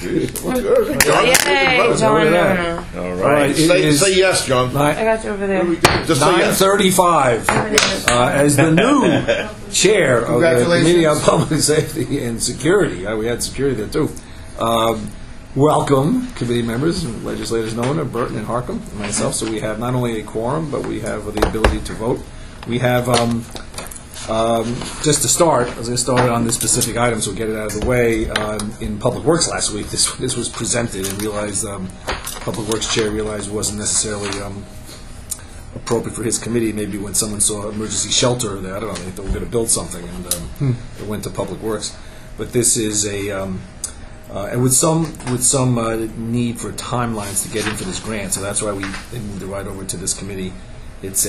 Jeez. John, Yay, John. All right. Say yes, John. I got you over there. Just say yes. 9:35. As the new chair of the Committee on Public Safety and Security, we had security there too. Welcome, committee members, legislators Nona, Burton, and Harcum, and myself. So we have not only a quorum, but we have the ability to vote. We have, just to start, as I started on this specific item, so we'll get it out of the way, in Public Works last week, this was presented and realized, Public Works Chair realized it wasn't necessarily appropriate for his committee. Maybe when someone saw emergency shelter, I don't know, they thought we were going to build something, and it went to Public Works. But this is a... and with some need for timelines to get into this grant, so that's why they moved it right over to this committee. It's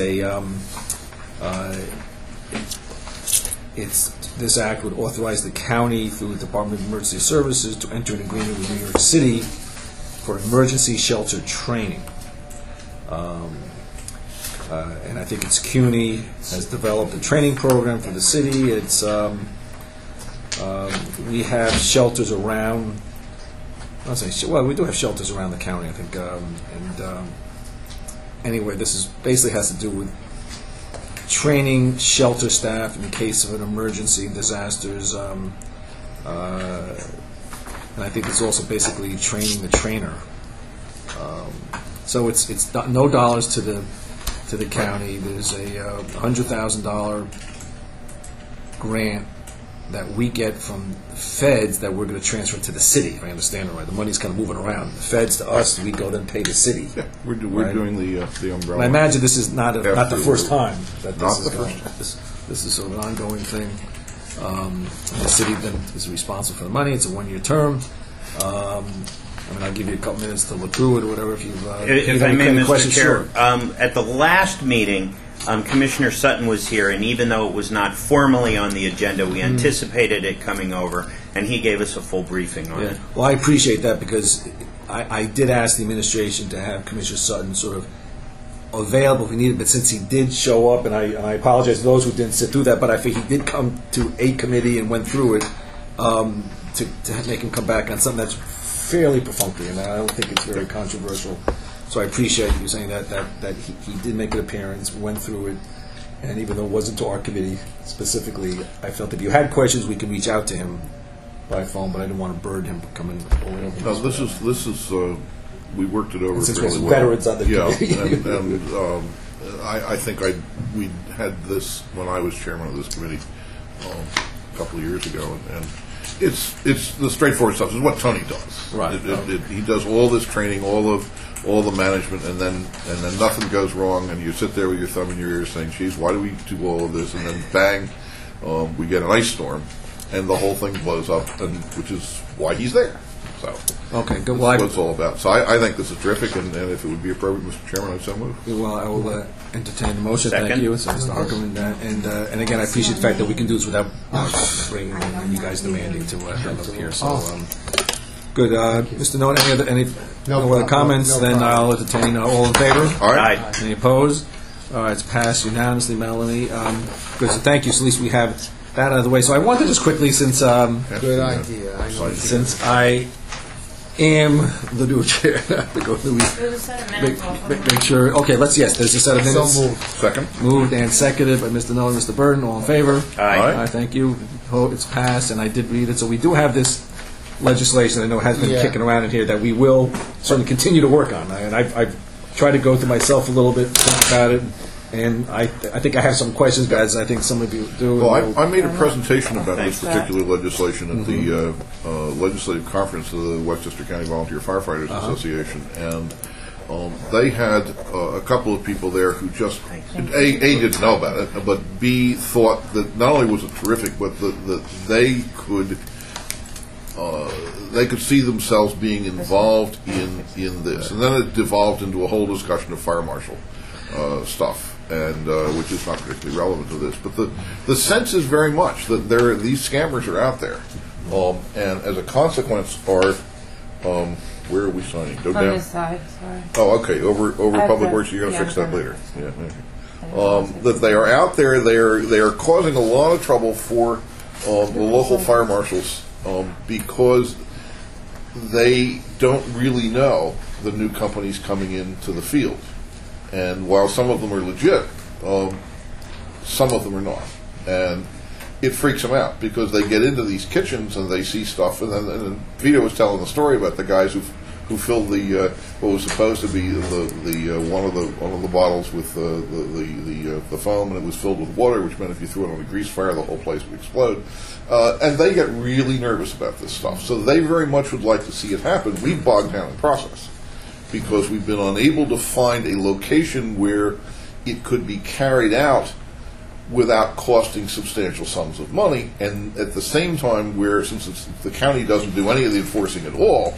this act would authorize the county through the Department of Emergency Services to enter an agreement with New York City for emergency shelter training. And I think it's CUNY has developed a training program for the city. It's we have shelters around. I'll say, well, we do have shelters around the county, I think. Anyway, this is basically has to do with training shelter staff in the case of an emergency and disasters. And I think it's also basically training the trainer. So it's no dollars to the county. There's a $100,000 grant that we get from the feds that we're going to transfer to the city, if I understand it right. The money's kind of moving around. The feds to us, we go then pay the city. Yeah, we're doing the umbrella. And I imagine this is not the first time that not this is going. This is sort of an ongoing thing. The city then is responsible for the money. It's a one-year term. I'll give you a couple minutes to look through it or whatever if you've if I may, Mr. Chair, sure. At the last meeting, Commissioner Sutton was here, and even though it was not formally on the agenda, we anticipated it coming over, and he gave us a full briefing on it. Well, I appreciate that because I did ask the administration to have Commissioner Sutton sort of available if he needed, but since he did show up, and I apologize to those who didn't sit through that, but I think he did come to a committee and went through it to make him come back on something that's fairly perfunctory, and I don't think it's very controversial. So I appreciate you saying that he did make an appearance, went through it, and even though it wasn't to our committee specifically, I felt if you had questions, we could reach out to him by phone, but I didn't want to burden him coming over. No, this is we worked it over since fairly well. Veterans on the committee. and I think we had this when I was chairman of this committee a couple of years ago, and it's the straightforward stuff. It's what Tony does. Right. He does all this training, all the management, and then nothing goes wrong, and you sit there with your thumb in your ear saying, "Geez, why do we do all of this?" And then bang, we get an ice storm, and the whole thing blows up, and which is why he's there. So okay, good. That's what it's all about. So I think this is terrific, and if it would be appropriate, Mr. Chairman, I'd so move. Well, I will entertain the motion. Second. Thank you, so Mr. Harcum, and again, I appreciate the fact that we can do this without bringing you guys demanding to have up here. So, good. Mr. Nona, any other comments? No then I'll entertain. All in favor? All right. Any opposed? All right, it's passed unanimously, Melanie. Good. So thank you. So at least we have that out of the way. So I wanted just quickly, since Good idea. I know. since I am the new chair, I have to go through these. There's a set of minutes off. Make sure. Okay, there's a set of minutes. So moved. Second. Moved and seconded by Mr. Nolan, Mr. Burton. All in favor? Aye. Thank you. It's passed, and I did read it. So we do have this legislation I know has been kicking around in here that we will certainly continue to work on. And I've tried to go through myself a little bit, think about it, and I think I have some questions, guys. I think some of you do. Well, I made a presentation about this Thanks, particular legislation at the legislative conference of the Westchester County Volunteer Firefighters Association, and they had a couple of people there who just A, didn't know about it, but B, thought that not only was it terrific, but that they could see themselves being involved in this. And then it devolved into a whole discussion of fire marshal stuff, and which is not particularly relevant to this. But the sense is very much that these scammers are out there, and as a consequence are where are we signing? Go On down. this side, sorry. Oh, okay. Over Public Works. You're going to fix that later. Yeah. That they are out there. They are causing a lot of trouble for the local fire marshals because they don't really know the new companies coming into the field. And while some of them are legit, some of them are not. And it freaks them out because they get into these kitchens and they see stuff. And then Vito was telling the story about the guys who filled the what was supposed to be one of the bottles with the foam, and it was filled with water, which meant if you threw it on a grease fire, the whole place would explode. And they get really nervous about this stuff. So they very much would like to see it happen. We bogged down the process because we've been unable to find a location where it could be carried out without costing substantial sums of money, and at the same time, where since the county doesn't do any of the enforcing at all,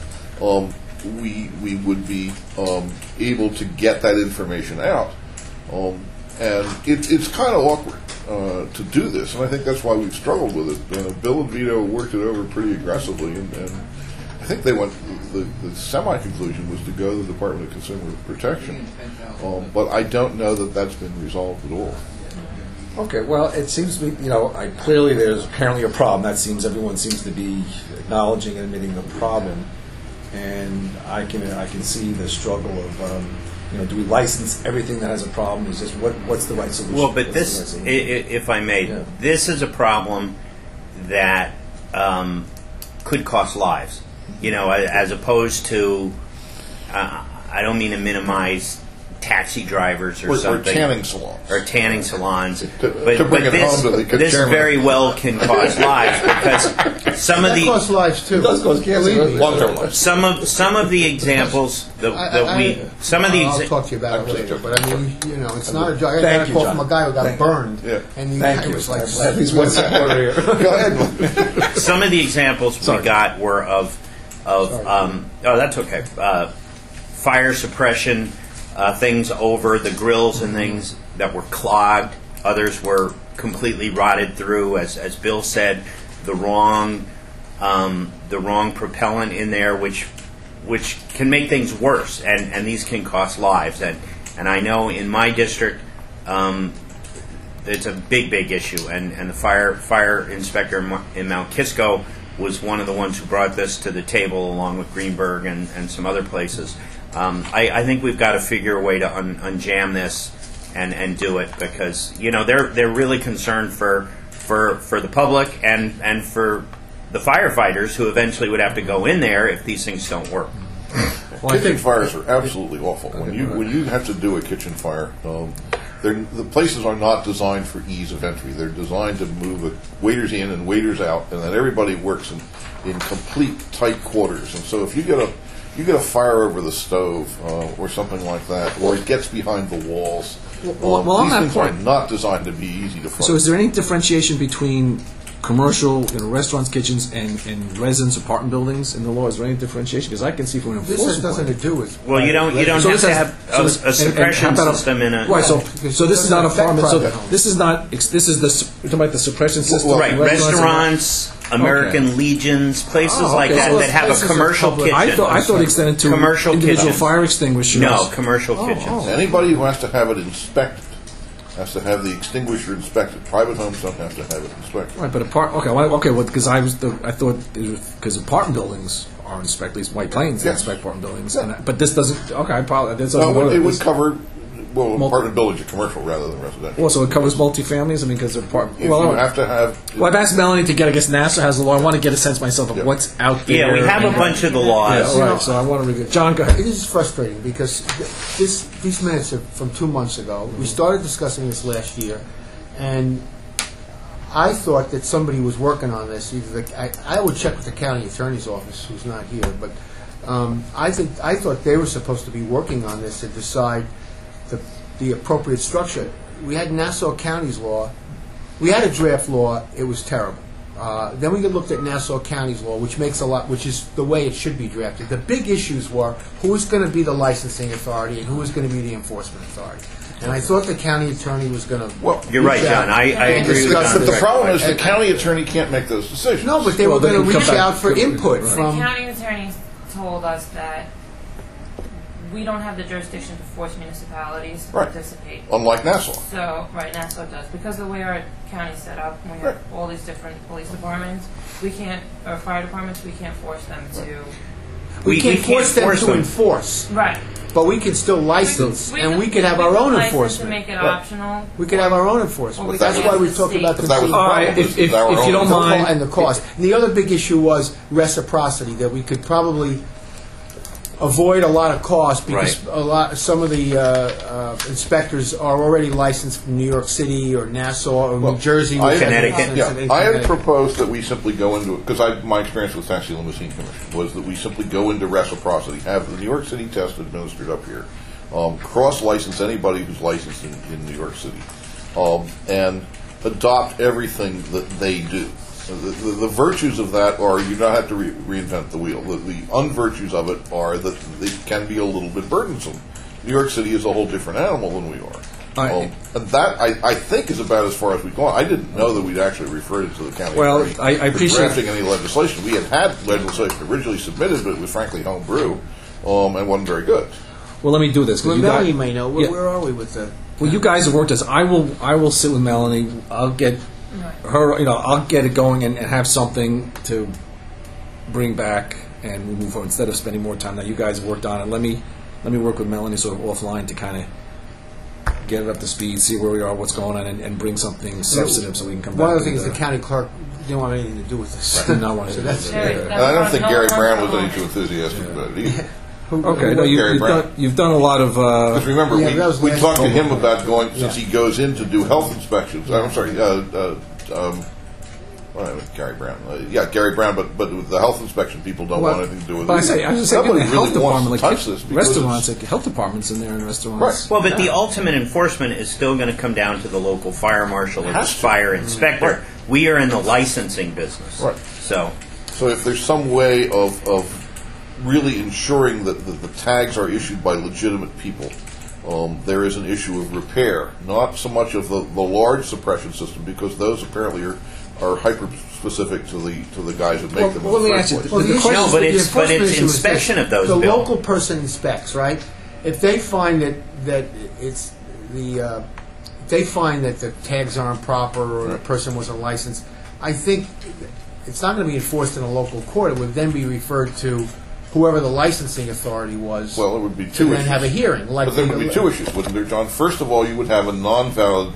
we would be able to get that information out, and it's kind of awkward to do this, and I think that's why we've struggled with it. Bill and Vito worked it over pretty aggressively, and I think they went. The semi-conclusion was to go to the Department of Consumer Protection, but I don't know that that's been resolved at all. Okay, well, it seems to me, clearly there's apparently a problem. Everyone seems to be acknowledging and admitting the problem, and I can see the struggle of, do we license everything that has a problem? Is just what's the right solution? Well, but this, if I may, this is a problem that could cost lives. As opposed to, I don't mean to minimize taxi drivers or something. Or tanning salons. But bring it home to the this very well can cost lives because some of That costs lives too. It does cost cancer. Long-term lives. some of the examples I'll talk to you about it later. But I mean, it's not a joke. I got a call from a guy who got burned, and the guy was like, At least one supporter here. Go ahead. some of the examples we got were of that's okay. Fire suppression. Things over the grills and things that were clogged. Others were completely rotted through. As Bill said, the wrong propellant in there, which can make things worse, and these can cost lives. And I know in my district, it's a big issue. And the fire inspector in Mount Kisco was one of the ones who brought this to the table, along with Greenberg and some other places. I think we've got to figure a way to unjam this and do it because they're really concerned for the public and for the firefighters who eventually would have to go in there if these things don't work. Kitchen fires are absolutely awful. When you have to do a kitchen fire, the places are not designed for ease of entry. They're designed to move waiters in and waiters out, and then everybody works in complete tight quarters. And so if you get a fire over the stove or something like that, or it gets behind the walls. These things are not designed to be easy to fight. So is there any differentiation between commercial restaurants, kitchens, and residence apartment buildings in the law? Is there any differentiation? Because I can see from an enforcement this has nothing to do with. Well, you don't have to have a suppression system in a. Right. So this is not a apartment. So this is not. This is you're talking about the suppression system. Right. Restaurants. American Legions, places like that have a commercial kitchen. I thought it extended to commercial individual kitchen. fire extinguishers. No, commercial kitchens. Anybody who has to have it inspected has to have the extinguisher inspected. Private homes don't have to have it inspected. Right, but well, because I thought because apartment buildings are inspected. At least White Plains inspect apartment buildings, but this doesn't. Okay, I apologize. It would cover. Well, apartment buildings are commercial rather than residential. Well, so it covers multifamilies. I mean, because they're apartment. You have to have. Well, I've asked Melanie to get. I guess NASA has the law. I want to get a sense myself of what's out there. Yeah, we have a bunch of the laws. Yeah, right. So I want to review. John, go ahead. It is frustrating because these minutes are from 2 months ago. We started discussing this last year, and I thought that somebody was working on this. I would check with the county attorney's office, who's not here, but I thought they were supposed to be working on this to decide the appropriate structure. We had Nassau County's law. We had a draft law. It was terrible. Then we looked at Nassau County's law, which is the way it should be drafted. The big issues were who is going to be the licensing authority and who is going to be the enforcement authority. And I thought the county attorney was going to. Well, you're right, John. I agree with John. But the problem is the county attorney can't make those decisions. No, but they were going to reach out for input from. The county attorney told us that we don't have the jurisdiction to force municipalities to participate. Unlike Nassau. So, Nassau does. Because of the way our county's set up, we have all these different police departments, or fire departments, we can't force them to We can't force them to them. enforce, Right. but we can still license, and we could have our could own license enforcement. and make it optional. We could have our own Or enforcement. we That's could why we ask talked the about state. But that was the All right, problem, if is our you own- don't mind, and the cost. And the other big issue was reciprocity, that we could probably avoid a lot of cost because some of the inspectors are already licensed from New York City or Nassau or New Jersey. I which had- have Connecticut. license in I had Connecticut. proposed that we simply go into it, because my experience with Taxi Limousine Commission was that we simply go into reciprocity, have the New York City test administered up here, cross-license anybody who's licensed in New York City, and adopt everything that they do. The virtues of that are you don't have to reinvent the wheel. The unvirtues of it are that it can be a little bit burdensome. New York City is a whole different animal than we are. And that, I think, is about as far as we've gone. I didn't know that we'd actually referred it to the county Well, attorney I for appreciate- drafting any legislation. We had legislation originally submitted, but it was frankly homebrew and wasn't very good. well, let me do this. 'cause Well, you Melanie got- may know. Yeah. Where are we with the... Well, you guys have worked this. I will sit with Melanie. I'll get her. I'll get it going and have something to bring back and we move forward instead of spending more time. Now you guys have worked on it. Let me work with Melanie sort of offline to kind of get it up to speed, see where we are, what's going on, and bring something substantive so we can come back. One of the and, things, the county clerk didn't want anything to do with this. did not want to So do that's- that. Yeah. And I don't think No, Gary no, Brown no, was no. any too enthusiastic about it either. Okay, no, Gary Brown. you've done a lot of. Because remember, Yeah, that was we last talked to time. him about going, since Yeah. he goes in to do health inspections. I'm sorry, Gary Brown. Gary Brown, but with the health inspection, people don't want anything to do with But it. I was just saying, Nobody the health really wants department, to like touch this because restaurants, it's- like health departments in there and restaurants. Right. Well, but the ultimate enforcement is still going to come down to the local fire marshal or the Has to. fire inspector. Right. We are in the licensing business. Right. So, So if there's some way of really ensuring that the tags are issued by legitimate people, there is an issue of repair, not so much of the large suppression system, because those apparently are hyper specific to the guys that make them. Well, in let the me first ask you, place. Well, the The issue question- is but the it's enforcement issue is inspection this. of those, The Bill. local person inspects, right? If they find that it's the they find that the tags aren't proper or the person wasn't licensed, I think it's not going to be enforced in a local court. It would then be referred to whoever the licensing authority was. Well, it would be to two then issues. have a hearing. Like But there would be two issues, wouldn't there, John? First of all, you would have a non-valid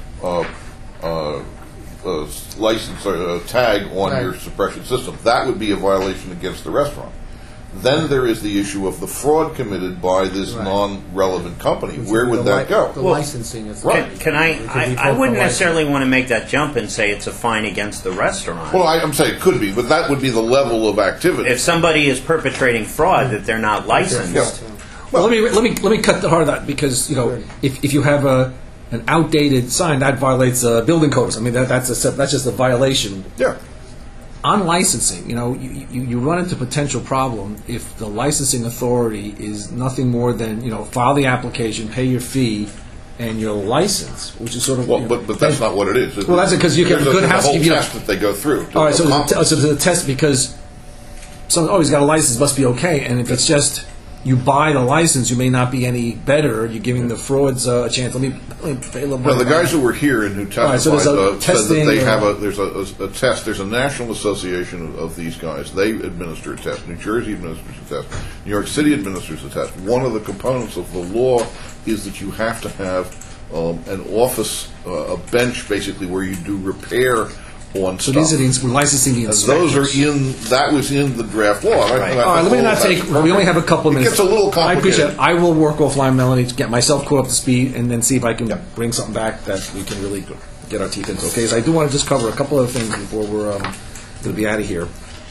license or tag on Right. your suppression system. That would be a violation against the restaurant. Then there is the issue of the fraud committed by this Right. non-relevant company. Which Where would be would the that go? The Well, licensing authority. can I? It could be I both wouldn't the license- necessarily want to make that jump and say it's a fine against the restaurant. Well, I'm saying it could be, but that would be the level of activity. If somebody is perpetrating fraud that they're not licensed, Yeah. Well, let me cut the heart of that because Sure. if you have an outdated sign that violates building codes. I mean that's just a violation. Yeah. On licensing, you run into potential problem if the licensing authority is nothing more than file the application, pay your fee, and your license, which is sort of Well, but that's not what it is. Well, that's it, 'cause you get There's a good there's a whole housekeeping- test that they go through. All right, so accomplish. there's a test because he's got a license, must be okay. And if it's just you buy the license, you may not be any better. You're giving the frauds a chance. Let me pay a little Well, more. the guys who were here and who testified right, so there's a said that testing they or- have there's a test. There's a national association of these guys. They administer a test. New Jersey administers a test. New York City administers a test. One of the components of the law is that you have to have an office, a bench, basically, where you do repair on So stuff. these are we're licensing the And inspectors. those are that was in the draft law. Right. All right, let me not take. We only have a couple of It minutes. gets a little I appreciate complicated. it. I will work offline, Melanie, to get myself caught up to speed, and then see if I can bring something back that we can really get our teeth into. Okay, so I do want to just cover a couple of things before we're going to be out of here.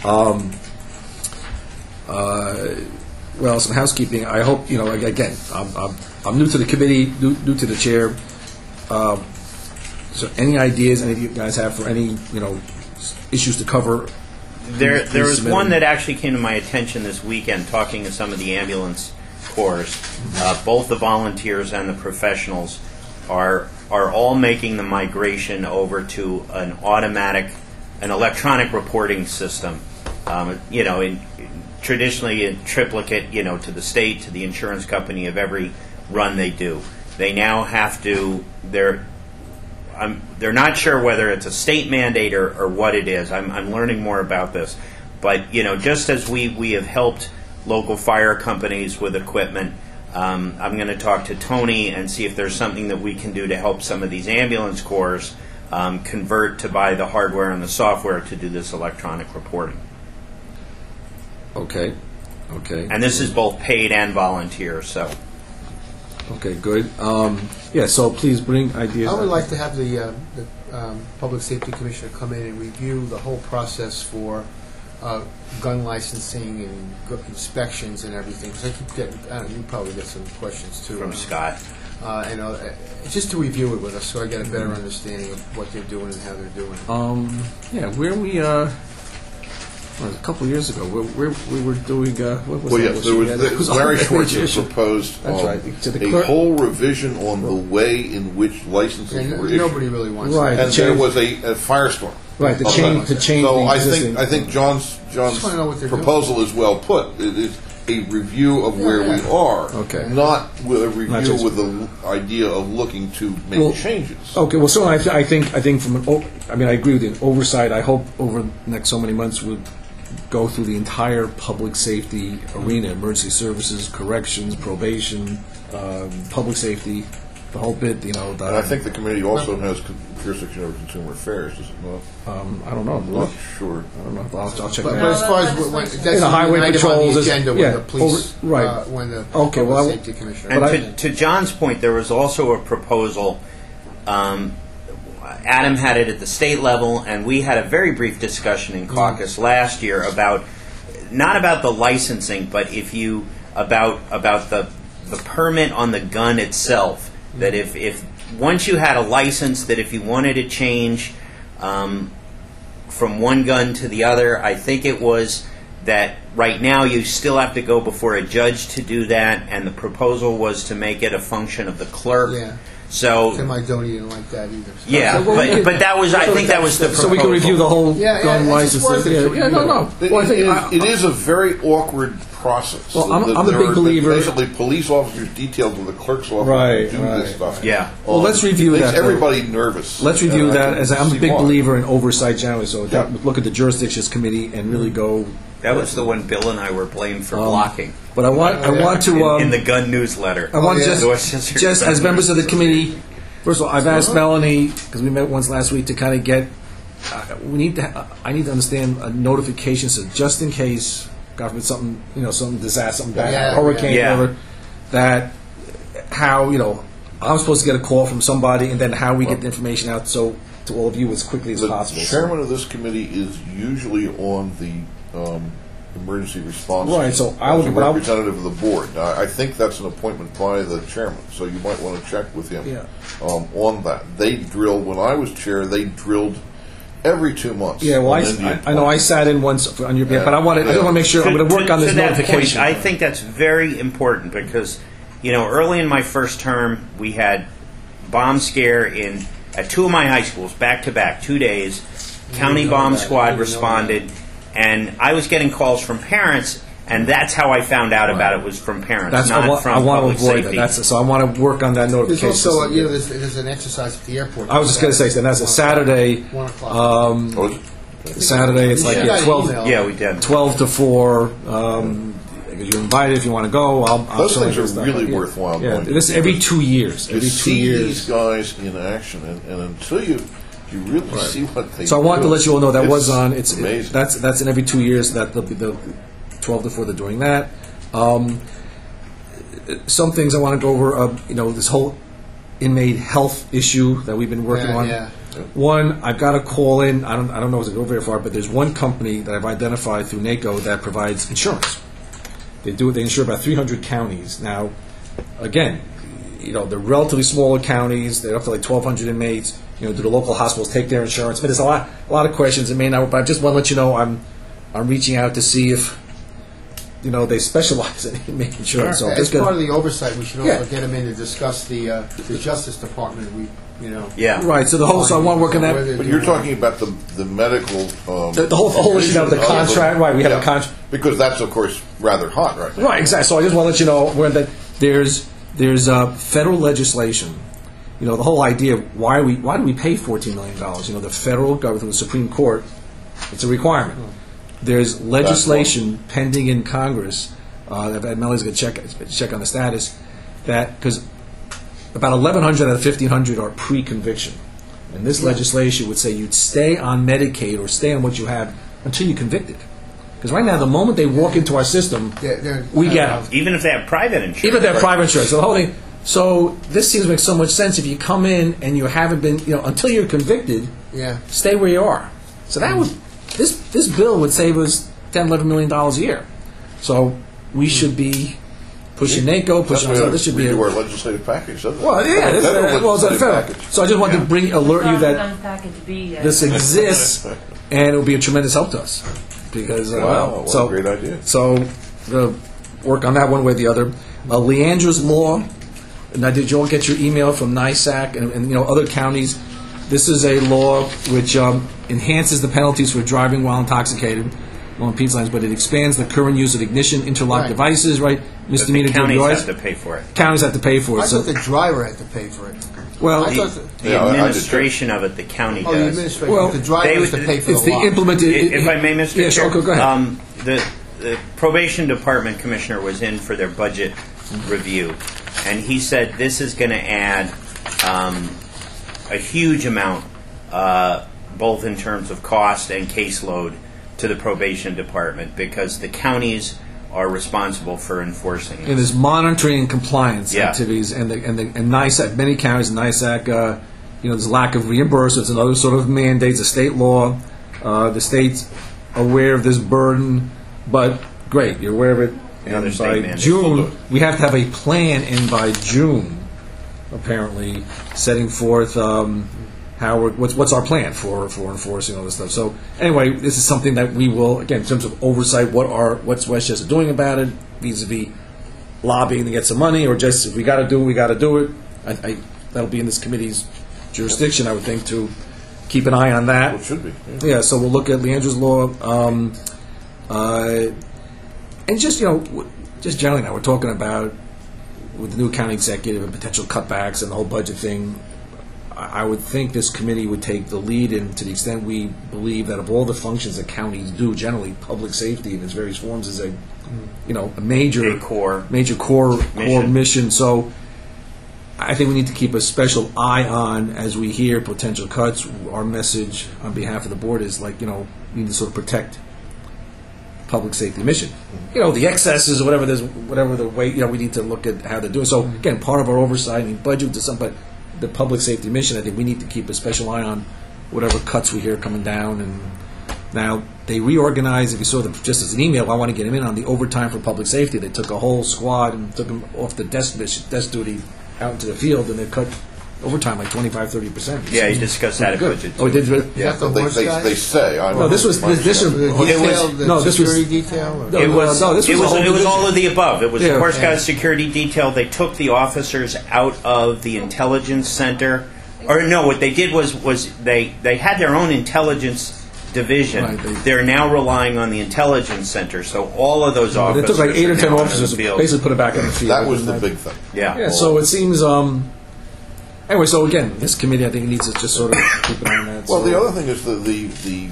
Well, some housekeeping. I hope Again, I'm new to the committee, new to the chair. So, any ideas any of you guys have for any issues to cover? there was submit one them. that actually came to my attention this weekend. Talking to some of the ambulance corps, both the volunteers and the professionals are all making the migration over to an electronic reporting system. Traditionally a triplicate, to the state, to the insurance company of every run they do. They now have to. They're not sure whether it's a state mandate or what it is. I'm learning more about this, but just as we have helped local fire companies with equipment. I'm going to talk to Tony and see if there's something that we can do to help some of these ambulance corps convert to buy the hardware and the software to do this electronic reporting. Okay. And this is both paid and volunteer, so. Okay, good. Yeah, so please bring ideas. I would like to have the Public Safety Commissioner come in and review the whole process for gun licensing and inspections and everything. Because I keep getting, you probably get some questions too. From Scott. Just to review it with us so I get a better understanding of what they're doing and how they're doing it. Yeah, where we, a couple of years ago, where we were doing, what was Well, that? yes, Was Larry a Schwartz major has issue. proposed That's right. To the a clerk- whole revision on the way in which licenses And were issued. nobody really wants Right. that. And change- there was a firestorm. Right, to of change that. the So existing. I think John's Just wanna know what they're proposal is well put. It is a review of where we are, Okay. not with a review just- with the idea of looking to make Well, changes. Okay, well, so I think from I agree with you. Oversight. I hope over the next so many months we'll go through the entire public safety arena: emergency services, corrections, probation, public safety, the whole bit. And I think the committee also has jurisdiction over consumer affairs, does it not? I don't know. I'm not sure. I don't know. I'll check But that as out. far as that's that's like- the highway an item patrols on the is- agenda yeah, when the police, right. when the Okay, Public well, Safety Commissioner. And But to John's point, there was also a proposal. Adam had it at the state level, and we had a very brief discussion in caucus last year about not about the licensing, but about the permit on the gun itself. That if once you had a license, that if you wanted to change from one gun to the other, I think it was that right now you still have to go before a judge to do that, and the proposal was to make it a function of the clerk. Yeah. So Tim Idoni didn't like that either. yeah, So, well, but that was I think that was the proposal. So we can review the whole Yeah, gun it's just worth licenses. it. Yeah, no. Well, I think It is a very awkward process. Well, I'm a There big are believer- Basically, police officers detailed to the clerk's office Right, to do right. this stuff. Yeah. Well, let's review Makes that, though. everybody nervous. Let's review And I that. can As I'm a see big why. believer in oversight generally, so Yeah. look at the jurisdictions committee and really go. That was the one Bill and I were blamed for blocking But I want to in the gun newsletter. I want yeah. to just as members of the committee. First of all, I've asked Melanie because we met once last week to kind of get. I need to understand a notification, so just in case, God forbid, some disaster, something bad, Yeah, hurricane, yeah. whatever. That how I'm supposed to get a call from somebody, and then how we get the information out to all of you as quickly as The possible. chairman of this committee is usually on the emergency response. Right, so I as would- a representative of the board. Now, I think that's an appointment by the chairman, so you might want to check with him Yeah. on that. They drilled when I was chair. They drilled every 2 months. Yeah, well, on Indian I know I Point. sat in once on your behalf, but I just want to make sure I'm going to work on this to that notification. point, I think that's very important because, early in my first term, we had bomb scare at two of my high schools, back to back, 2 days. County know bomb that. I squad didn't know responded, and I was getting calls from parents, and that's how I found out about it was from parents, not I from want public to avoid safety. that. So I want to work on that There's notification. also, system. there's an exercise at the airport. I was just going to say, so that's a Saturday. 1 o'clock. Oh, is it? Saturday, it's like You got an 12, email. Yeah, we did. 12 to 4. You're invited if you want to go. I'll Those show things you are stuff. really Yeah. worthwhile Yeah, going to. this every 2 years. You Every 2 see years. these guys in action, and until you really see what they So I want do, to let you all know that it's was on. It's amazing. that's in every 2 years that the 12 to 4 they're doing that. Some things I want to go over. This whole inmate health issue that we've been working on. Yeah. One, I've got to call in. I don't know if it go very far, but there's one company that I've identified through NACO that provides insurance. They insure about 300 counties. Now, again, they're relatively smaller counties. They're up to like 1,200 inmates. Do the local hospitals take their insurance? But there's a lot of questions. It may not, but I just want to let you know I'm reaching out to see if they specialize in inmate insurance. So As just part gonna- of the oversight, we should also Yeah. get them in to discuss the Justice Department. Yeah. right. So so I want to work on that. But you're talking about the medical. The whole issue of the contract. Right. We have a contract. Because that's, of course, rather hot right now. Right, exactly. So I just want to let you know that there's federal legislation. The whole idea of why do we pay $14 million? The federal government, the Supreme Court, it's a requirement. There's legislation pending in Congress that Melly's going to check on the status, that because about 1,100 out of 1,500 are pre-conviction. And this legislation would say you'd stay on Medicaid or stay on what you have until you're convicted. Because right now, the moment they walk into our system, we get them. Even if they have private insurance. Even if they have private insurance. So the whole thing. So this seems to make so much sense. If you come in and you haven't been, until you're convicted, stay where you are. So that would this bill would save us $10-11 million a year. So we should be pushing NACO, pushing. So this should be our legislative package, doesn't it? Well, yeah. It's a federal package. So I just wanted to alert you that package B yet. this exists, and it will be a tremendous help to us. Because what a great idea. So the work on that one way or the other. Leandra's Law. Now, did you all get your email from NISAC and other counties? This is a law which enhances the penalties for driving while intoxicated along Pete's lines, but it expands the current use of ignition interlock devices, right? Misdemeanor counties DUIs. have to pay for it. Counties have to pay for it. I thought the driver had to pay for it. Well, The administration of it, the county the does. administration. Well, the driver has to pay for it's the the law. implemented. If I may, Mr. Yeah, Chair, sure, go ahead. The probation department commissioner was in for their budget review, and he said this is going to add a huge amount, both in terms of cost and caseload, to the probation department because the counties are responsible for enforcing it. And there's monitoring and compliance Yeah. activities, and NISAC, many counties, NISAC, there's lack of reimbursement, and other sort of mandates, a state law. The state's aware of this burden, but great, you're aware of it. Another And state by mandate. June, we have to have a plan, and by June, apparently, setting forth what's our plan for enforcing all this stuff. So anyway, this is something that we will, again, in terms of oversight, what's Westchester doing about it, vis-a-vis lobbying to get some money, or just if we got to do it, we got to do it. That'll be in this committee's jurisdiction, I would think, to keep an eye on that. Well, it should be. Yeah, so we'll look at Leandra's Law. And just generally now, we're talking about, with the new county executive and potential cutbacks and the whole budget thing, I would think this committee would take the lead in, to the extent we believe that of all the functions that counties do, generally, public safety in its various forms is a major core mission. So I think we need to keep a special eye on, as we hear potential cuts. Our message on behalf of the board is we need to sort of protect public safety mission. The excesses or whatever the way, we need to look at how to do it. So again, part of our oversight, budget to some, but the public safety mission, I think we need to keep a special eye on whatever cuts we hear coming down. And now they reorganized. If you saw them just as an email, I want to get them in on the overtime for public safety. They took a whole squad and took them off the desk duty out into the field, and they cut overtime like 25-30%. Yeah, you discussed that at good. budget. Oh, we did. Really? Yeah, the but horse guys? they say. No, this was The security detail? Or? No, It was all of the above. It was Yeah. the Horse Guards security detail. They took the officers out of the intelligence center. Or no, what they did was they had their own intelligence division. Right, They're now relying on the intelligence center. So all of those They officers took like 8 or are 10 now officers in the and field. basically put it back on the field. That was the big thing. Yeah. So it seems. Anyway, so again, this committee, I think, needs to just sort of keep an eye on that. Well, so. the other thing is the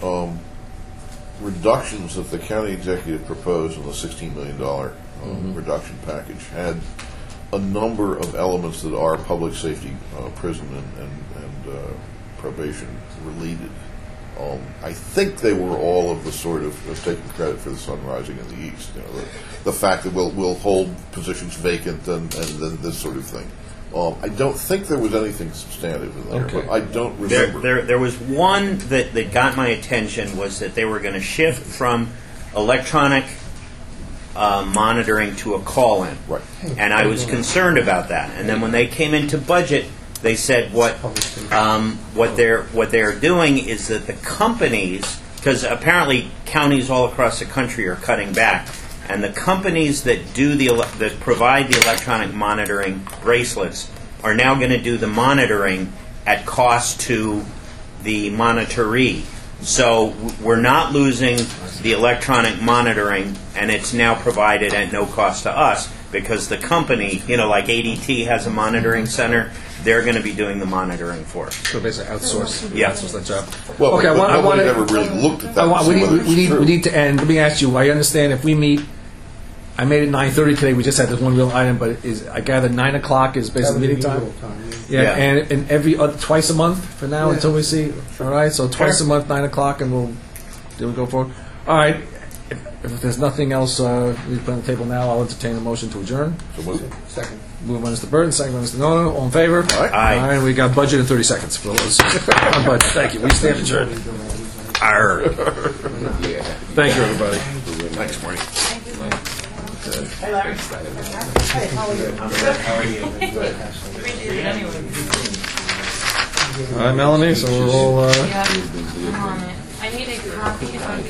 reductions that the county executive proposed in the $16 million reduction package had a number of elements that are public safety, prison, and probation related. I think they were all of the sort of taking credit for the sun rising in the east. The fact that we'll hold positions vacant and this sort of thing. I don't think there was anything substantive in there, Okay. but I don't remember. There was one that got my attention, was that they were going to shift from electronic monitoring to a call-in. Right. And I was concerned about that. And then when they came into budget, they said what they're doing is that the companies, because apparently counties all across the country are cutting back, and the companies that provide the electronic monitoring bracelets are now going to do the monitoring at cost to the monitoree. So we're not losing the electronic monitoring, and it's now provided at no cost to us, because the company, like ADT has a monitoring center, they're going to be doing the monitoring for us. So basically outsource. Yeah. Outsource that job. Well, Okay, but I nobody wanna- ever really looked at that. we to see whether it's need true. to end. Let me ask you. I understand if we meet. I made it 9:30 today. We just had this one real item, but I gather 9 o'clock is basically meeting time. Yeah, Yeah. and every twice a month for now Yeah. until we see. All right, so twice a month, 9 o'clock, and we'll go forward. All right. If there's nothing else we put on the table now, I'll entertain a motion to adjourn. Second. Moved by Mr. Burton, second by Mr. Nono. All in favor? Aye. All right, we got budget in 30 seconds. For those on budget. Thank you. We stand adjourned. Arr. Thank you, everybody. Thanks, Marty. Appreciate it anyway. All right, Melanie. So we're all. Yeah, I'm on it. I need a copy of your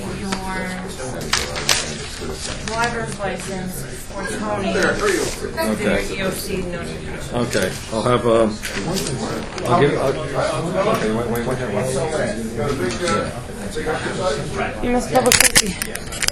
driver's license for Tony. Okay. Your EOC notification. Okay. I'll have. I'll give. Okay. Wait. You missed public safety.